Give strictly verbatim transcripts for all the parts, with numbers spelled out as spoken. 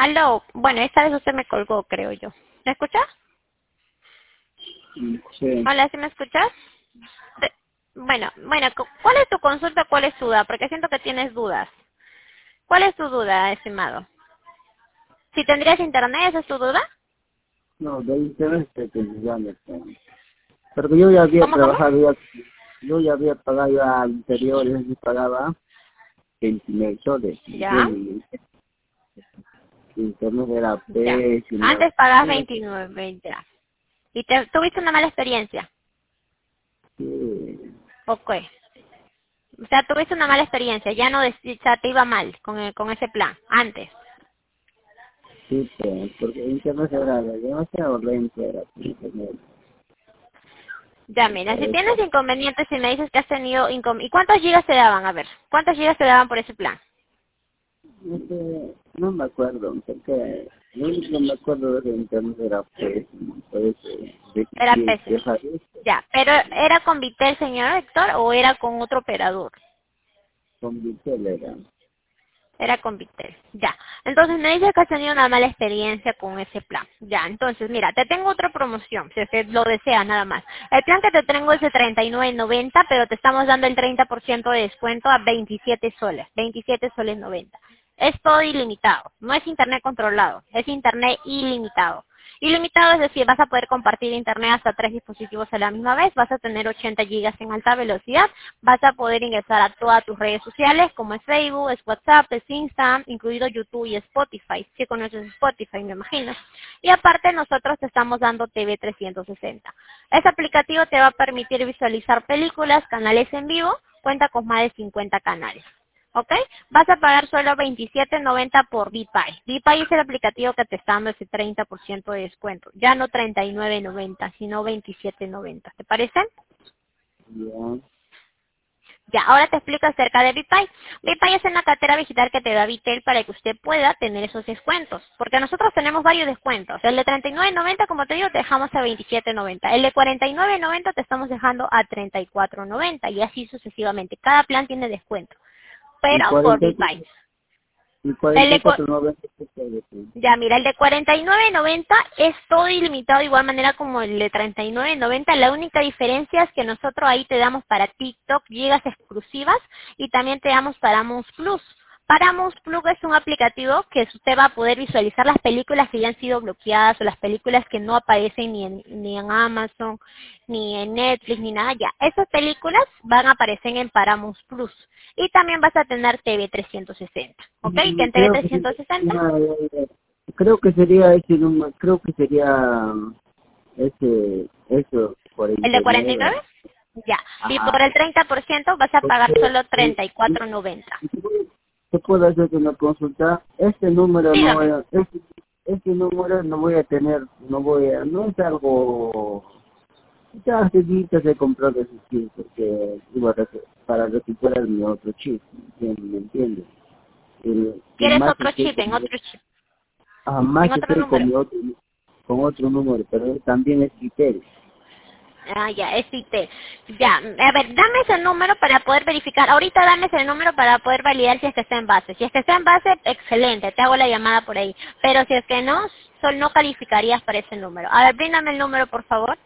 Aló, bueno, esta vez usted me colgó, creo yo. ¿Me escucha? Sí. Hola, ¿sí me escuchas? Te- Bueno, bueno, cu- ¿cuál es tu consulta? ¿Cuál es tu duda? Porque siento que tienes dudas. ¿Cuál es tu duda, estimado? Si tendrías internet, ¿esa es tu duda? No, de internet que te llame. Pero yo ya había ¿Cómo, cómo? trabajado, ya, yo ya había pagado ya anteriores, y pagaba veintinueve soles. Ya, Y internet era ya. pésimo. Antes pagabas veintinueve, veinte. ¿Y te, tuviste una mala experiencia? Sí, Ok. O sea, tuviste una mala experiencia, ya no, dec- o sea, te iba mal con, el- con ese plan, antes. sí, pues, porque internet era demasiado lento, era internet. Ya, mira, si Por tienes eso, inconvenientes y me dices que has tenido inconvenientes, ¿y cuántos gigas te daban? A ver, ¿cuántos gigas te daban por ese plan? no sé, no me acuerdo, porque lo único que me acuerdo de internet era pésimo. Por eso, Era decidí pésimo. dejar esto Ya, pero ¿era con Vitel, señor Héctor, o era con otro operador? con mi era. Era con Vitel. Ya. Entonces me dices que has tenido una mala experiencia con ese plan. Ya, entonces mira, te tengo otra promoción, si es que lo deseas nada más. El plan que te tengo es de treinta y nueve noventa, pero te estamos dando el treinta por ciento de descuento a veintisiete soles, veintisiete soles noventa. Es todo ilimitado, no es internet controlado, es internet ilimitado. Ilimitado es decir, vas a poder compartir internet hasta tres dispositivos a la misma vez, vas a tener ochenta gigas en alta velocidad, vas a poder ingresar a todas tus redes sociales como es Facebook, es WhatsApp, es Instagram, incluido YouTube y Spotify, si conoces Spotify me imagino. Y aparte nosotros te estamos dando T V trescientos sesenta. Este aplicativo te va a permitir visualizar películas, canales en vivo, cuenta con más de cincuenta canales. ¿Ok? Vas a pagar solo veintisiete noventa por VPay. VPay es el aplicativo que te está dando ese treinta por ciento de descuento. Ya no treinta y nueve noventa, sino veintisiete noventa. ¿Te parece? Ya. Ya, ahora te explico acerca de VPay. VPay es una cartera digital que te da Vitel para que usted pueda tener esos descuentos. Porque nosotros tenemos varios descuentos. El de treinta y nueve noventa, como te digo, te dejamos a veintisiete noventa. El de cuarenta y nueve noventa te estamos dejando a treinta y cuatro noventa. Y así sucesivamente. Cada plan tiene descuento. Y Pero por cuarenta y VPay. cuatro, y El cuarenta de, y cu- cuatro noventa que se decir. Ya, mira, el de cuarenta y nueve noventa es todo ilimitado de igual manera como el de treinta y nueve noventa. La única diferencia es que nosotros ahí te damos para TikTok gigas exclusivas y también te damos Paramount Plus. Paramount Plus es un aplicativo que usted va a poder visualizar las películas que ya han sido bloqueadas o las películas que no aparecen ni en, ni en Amazon, ni en Netflix, ni nada ya. Esas películas van a aparecer en Paramount Plus. Y también vas a tener T V trescientos sesenta, ¿ok? Que Mm, en T V Creo que trescientos sesenta sería, eh, creo que sería ese número, creo que sería um, ese, eso, ¿El de cuarenta y nueve? cuarenta y nueve. Ya. Y por Ajá. el treinta por ciento vas a pagar Porque, solo eh, treinta y cuatro noventa. ¿te puedo hacer una consulta? Este número no voy Dígame. a, este, este número no voy a tener, no voy a, no es algo, ya hace días he comprado ese chip porque iba a recu- para recuperar mi otro chip, ¿me entiendes? ¿Me entiendes? El, el ¿Quieres más otro estoy chip con en mi, otro chip? ah, ¿En más otro estoy con número? mi otro, con otro número, pero él también es criterio. Ah, ya, es I T. Ya, a ver, dame ese número para poder verificar. Ahorita dame ese número para poder validar si es que está en base. Si es que está en base, excelente, te hago la llamada por ahí. Pero si es que no, solo no calificarías para ese número. A ver, bríndame el número, por favor.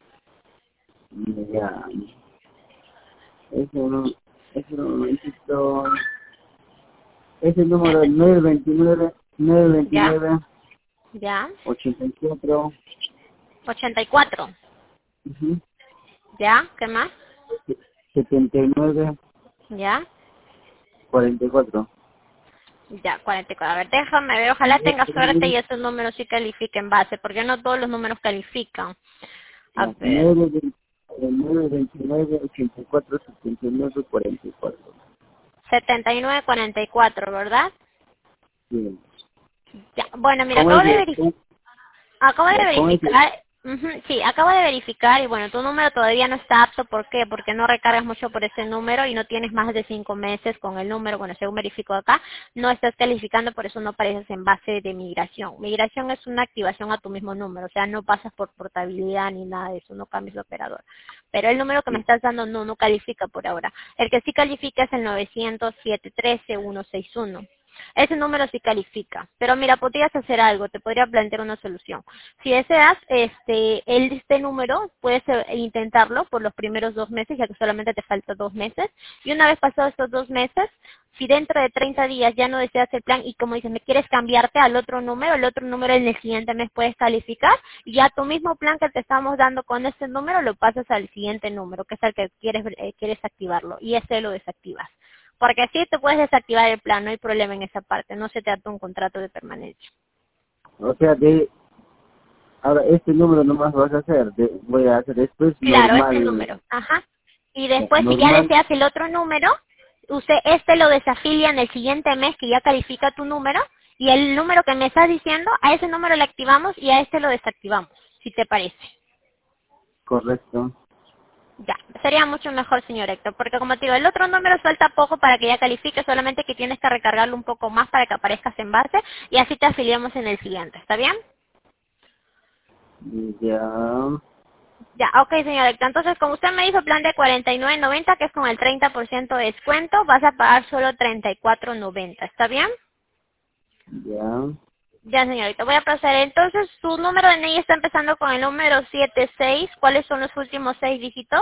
Ya, eso no, eso no, insisto, ese número nueve veintinueve, nueve Ya, veintinueve, ya, ochenta y cuatro, ochenta y cuatro. ujú, Ya, ¿qué más? setenta y nueve, Ya. cuarenta y cuatro. Ya, cuarenta y cuatro. A ver, déjame ver, ojalá tenga suerte y esos números sí califiquen base, porque no todos los números califican. A ver, nueve veintinueve, ochenta y cuatro, setenta y nueve, cuarenta y cuatro. setenta y nueve cuarenta y cuatro, ¿verdad? Bien. Ya, bueno, mira, Con acabo de ese, verificar. con, Acabo de ya, con ese, verificar, ujú, sí, acabo de verificar y bueno, tu número todavía no está apto. ¿Por qué? Porque no recargas mucho por ese número y no tienes más de cinco meses con el número. Bueno, según verifico acá, no estás calificando, por eso no apareces en base de migración. Migración es una activación a tu mismo número, o sea, no pasas por portabilidad ni nada de eso, no cambias de operador. Pero el número que me estás dando no, no califica por ahora. El que sí califica es el novecientos siete trece ciento sesenta y uno. ese número sí califica. Pero mira, podrías hacer algo, te podría plantear una solución. Si deseas, este, el, este número, puedes eh, intentarlo por los primeros dos meses, ya que solamente te faltan dos meses. Y una vez pasados estos dos meses, si dentro de treinta días ya no deseas el plan y como dices, me quieres cambiarte al otro número, el otro número en el siguiente mes puedes calificar y ya tu mismo plan que te estamos dando con este número lo pasas al siguiente número, que es el que quieres, eh, quieres activarlo y ese lo desactivas. Porque así te puedes desactivar el plan, no hay problema en esa parte, no se te ata un contrato de permanencia. O sea, de ahora este número nomás vas a hacer, de, voy a hacer después Claro, normal. este número, ajá. Y después si ya Normal. deseas el otro número, usted este lo desafilia en el siguiente mes que ya califica tu número y el número que me estás diciendo, a ese número le activamos y a este lo desactivamos, si te parece. Correcto. Ya, sería mucho mejor, señor Héctor, porque como te digo, el otro número suelta poco para que ya califique, solamente que tienes que recargarlo un poco más para que aparezcas en base y así te afiliamos en el siguiente, ¿está bien? Ya. Ya, ok, señor Héctor. Entonces, como usted me dijo, plan de cuarenta y nueve noventa, que es con el treinta por ciento de descuento, vas a pagar solo treinta y cuatro noventa, ¿está bien? Ya. Ya, señorita, voy a proceder. Entonces, su número de N I está empezando con el número setenta y seis. ¿Cuáles son los últimos seis dígitos?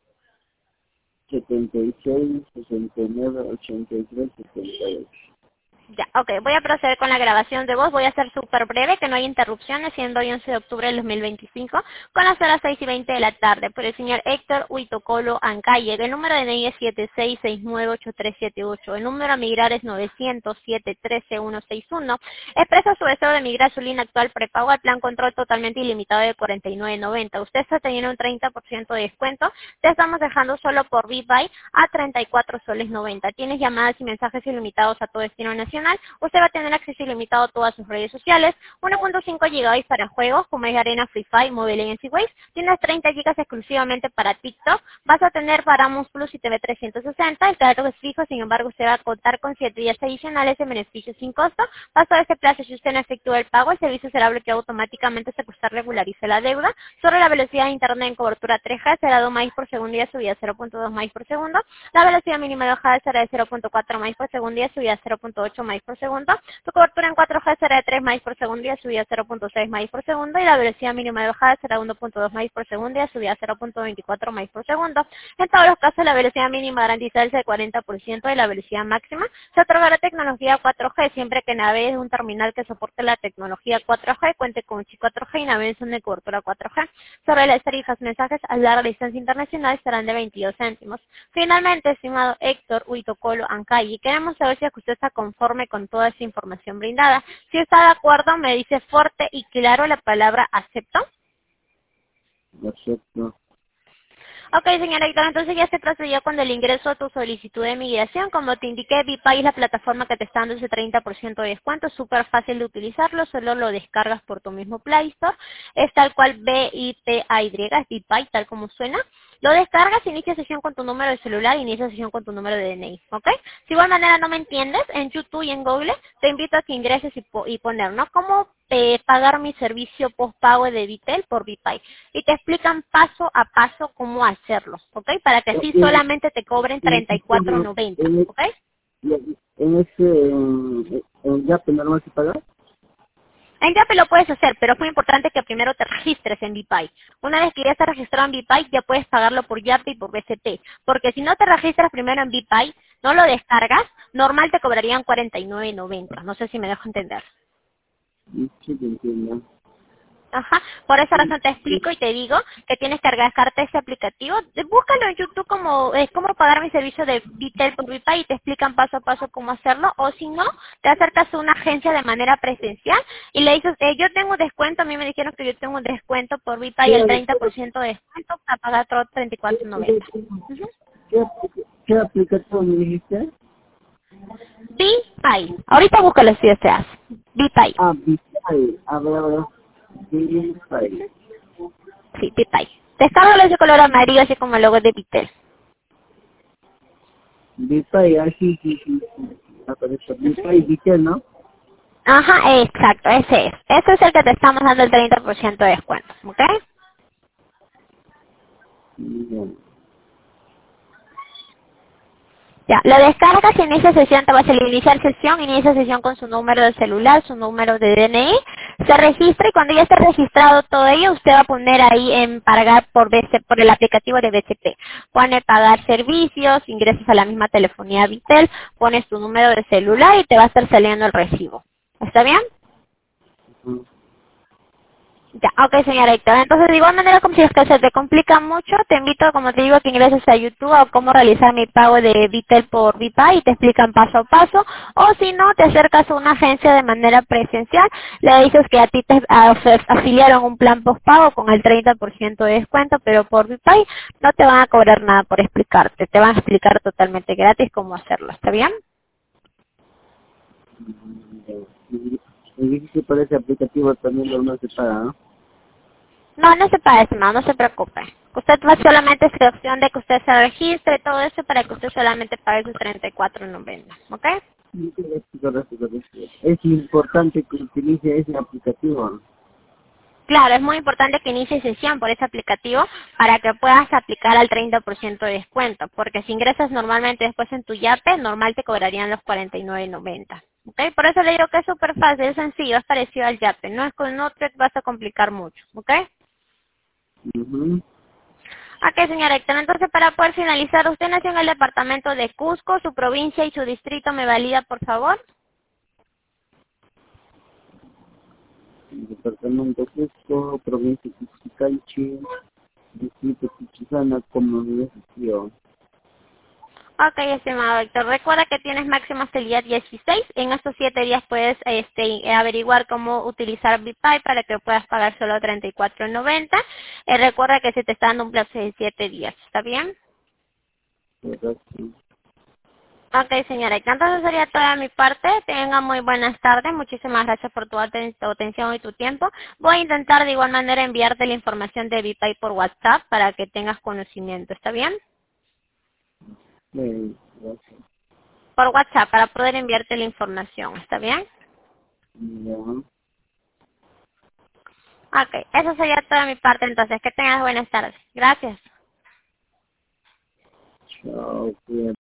setenta y seis, sesenta y nueve, ochenta y tres, setenta y ocho. Ya, ok, voy a proceder con la grabación de voz, voy a ser súper breve, que no hay interrupciones, siendo hoy once de octubre del dos mil veinticinco, con las horas seis y veinte de la tarde, por el señor Héctor Huitocolo Ancalle. El número de N I es siete seis seis nueve ocho tres siete ocho, el número a migrar es novecientos siete uno tres uno seis uno. Expresa su deseo de migrar su línea actual prepago al plan control totalmente ilimitado de cuarenta y nueve noventa. Usted está teniendo un treinta por ciento de descuento, te estamos dejando solo por VPay a treinta y cuatro soles noventa. Tienes llamadas y mensajes ilimitados a todo destino nacional. Usted va a tener acceso ilimitado a todas sus redes sociales, uno punto cinco gigabytes para juegos como es Arena, Free Fire, Mobile Legends y Waves, tienes treinta gigas exclusivamente para TikTok, vas a tener Paramount Plus y T V trescientos sesenta, el cargo es fijo, sin embargo usted va a contar con siete días adicionales en beneficios sin costo. Pasado ese plazo, si usted no efectúa el pago, el servicio será bloqueado automáticamente hasta que usted regularice la deuda. Sobre la velocidad de internet en cobertura tres G será dos megas por segundo y subida cero punto dos megas por segundo, la velocidad mínima de bajada será de cero punto cuatro megas por segundo y subida cero punto ocho megas por segundo. Tu cobertura en cuatro G será de tres megas por segundo y subida cero punto seis megas por segundo y la velocidad mínima de bajada será uno punto dos megas por segundo y subida cero punto veinticuatro megas por segundo. En todos los casos, la velocidad mínima garantizada es del cuarenta por ciento y la velocidad máxima se otorgará tecnología cuatro G siempre que navegues un terminal que soporte la tecnología cuatro G, cuente con un chip cuatro G y navegues en de cobertura cuatro G. Sobre las tarifas, mensajes a larga distancia internacional serán de veintidós céntimos. Finalmente, estimado Héctor Huitocolo Ancalle, queremos saber si es que usted está conforme con toda esa información brindada. Si está de acuerdo, me dice fuerte y claro la palabra acepto. Acepto. Ok, señora Héctor, entonces ya se procedió con el ingreso a tu solicitud de migración. Como te indiqué, VPay es la plataforma que te está dando ese treinta por ciento de descuento. Es súper fácil de utilizarlo, solo lo descargas por tu mismo Play Store. Es tal cual B I P A Y, es VPay, tal como suena. Lo descargas, inicia sesión con tu número de celular, inicia sesión con tu número de D N I, ¿ok? Si de igual manera no me entiendes, en YouTube y en Google te invito a que ingreses y, po y poner, ¿no? ¿Cómo eh, pagar mi servicio postpago de Vitel por VPay? Y te explican paso a paso cómo hacerlo, ¿ok? Para que así En, solamente te cobren treinta y cuatro noventa, en, ¿ok? en, en ese, en, en Yape no lo vas a pagar. En Yape lo puedes hacer, pero es muy importante que primero te registres en VPay. Una vez que ya estás registrado en VPay, ya puedes pagarlo por Yape y por B C P. Porque si no te registras primero en VPay, no lo descargas, normal te cobrarían cuarenta y nueve noventa. No sé si me dejo entender. Sí, te entiendo. Ajá, por esa razón te explico y te digo que tienes que descargarte ese aplicativo. Eh, Búscalo en YouTube como eh, cómo pagar mi servicio de Vitel por VPay y te explican paso a paso cómo hacerlo. O si no, te acercas a una agencia de manera presencial y le dices, eh, yo tengo un descuento, a mí me dijeron que yo tengo un descuento por VPay, el treinta por ciento de descuento para pagar todo treinta y cuatro noventa. Uh-huh. ¿Qué, qué aplicación me dijiste? VPay. Ahorita búscalo si deseas. VPay. Ah, Vipay. A ver, a ver. Vipay. Sí, VPay. Descárgalo ese color amarillo así como el logo de Vitel. Vipay, ah, sí, sí, sí. sí. Aparece Vipay, Vitel, ¿no? Ajá, exacto, ese es. Ese es el que te estamos dando el treinta por ciento de descuento, ¿ok? Bien. Ya, lo descargas y inicia sesión, te va a salir iniciar sesión, inicia sesión con su número de celular, su número de D N I, se registra y cuando ya esté registrado todo ello, usted va a poner ahí en pagar por B C, por el aplicativo de B C P. Pone pagar servicios, ingresas a la misma telefonía Vitel, pones tu número de celular y te va a estar saliendo el recibo. ¿Está bien? Ujú. Ya, ok señora Héctor. Entonces de igual manera como si es que se te complica mucho, te invito como te digo que ingreses a YouTube a cómo realizar mi pago de Vitel por Vipay y te explican paso a paso. O si no, te acercas a una agencia de manera presencial, le dices que a ti te af- afiliaron un plan postpago con el treinta por ciento de descuento, pero por Vipay no te van a cobrar nada por explicarte, te van a explicar totalmente gratis cómo hacerlo, ¿está bien? Y, y dice que por ese aplicativo también lo no se paga, ¿no? No, no se paga, estimado, no se preocupe. Usted va solamente es opción de que usted se registre todo eso para que usted solamente pague sus treinta y cuatro noventa, ¿ok? Sí, sí, sí, correcto, correcto. Es importante que utilice ese aplicativo, ¿no? Claro, es muy importante que inicie sesión por ese aplicativo para que puedas aplicar al treinta por ciento de descuento, porque si ingresas normalmente después en tu Yape, normal te cobrarían los cuarenta y nueve noventa. ¿Ok? Por eso le digo que es súper fácil, es sencillo, es parecido al Yape, no es con no te vas a complicar mucho, ¿ok? Ujú. Ok, señora Héctor, entonces para poder finalizar, usted nació en el departamento de Cusco, su provincia y su distrito, ¿me valida, por favor? Departamento Cusco, provincia de Pichicanchi, distrito Pichizana, comunidad de gestión. Ok, estimado Héctor, recuerda que tienes máximo hasta el día dieciséis. En estos siete días puedes este, averiguar cómo utilizar Vipay para que puedas pagar solo treinta y cuatro noventa. Eh, recuerda que se te está dando un plazo de siete días, ¿está bien? Correcto. Ok, señora Héctor, entonces sería toda mi parte. Tenga muy buenas tardes. Muchísimas gracias por tu aten- tu atención y tu tiempo. Voy a intentar de igual manera enviarte la información de Vipay por WhatsApp para que tengas conocimiento, ¿está bien? Bien, gracias. Por WhatsApp para poder enviarte la información, ¿está bien? Ya. Ok, eso sería toda mi parte entonces. Que tengas buenas tardes. Gracias. Chao, cuídate.